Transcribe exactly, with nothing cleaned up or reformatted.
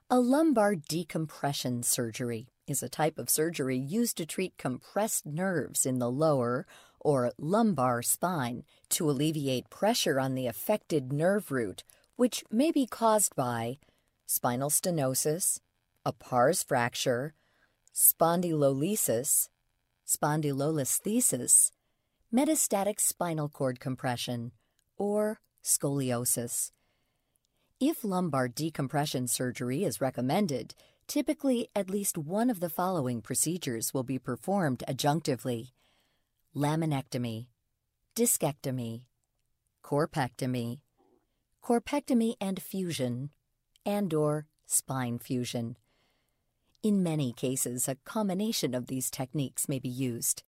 A lumbar decompression surgery is a type of surgery used to treat compressed nerves in the lower or lumbar spine to alleviate pressure on the affected nerve root, which may be caused by spinal stenosis, a pars fracture, spondylolisthesis, spondylolisthesis, metastatic spinal cord compression, or scoliosis. If lumbar decompression surgery is recommended, typically at least one of the following procedures will be performed adjunctively: laminectomy, discectomy, corpectomy, corpectomy and fusion, and/or spine fusion. In many cases, a combination of these techniques may be used.